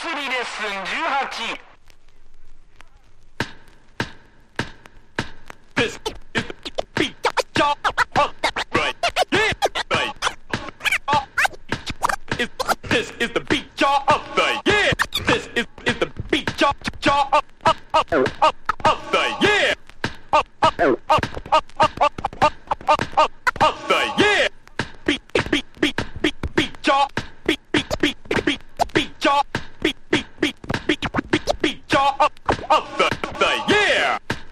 すりレッスン18。 This is the beat y'all up right. Yeah, right. This is the beat y'all up right. Yeah. This is the beat y'all up right. Yeah. Up.